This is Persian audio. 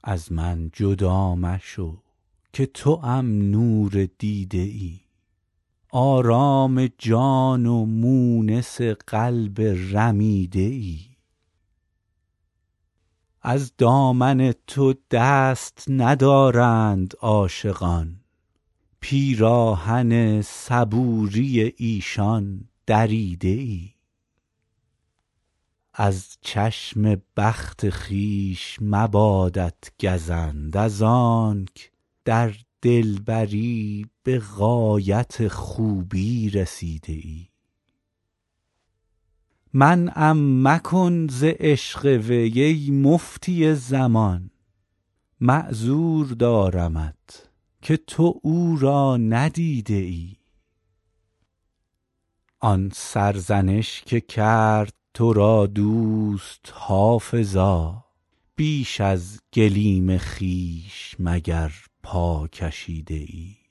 از من جدا مشو که توام نور دیده ای، آرام جان و مونس قلب رمیده ای. از دامن تو دست ندارند عاشقان، پیراهن صبوری ایشان دریده ای. از چشم بخت خویش مبادت گزند از آنک در دلبری به غایت خوبی رسیده ای. منعم مکن ز عشق وی ای مفتی زمان، معذور دارمت که تو او را ندیده ای. آن سرزنش که کرد تو را دوست حافظا، بیش از گلیم خویش مگر پا کشیده ای.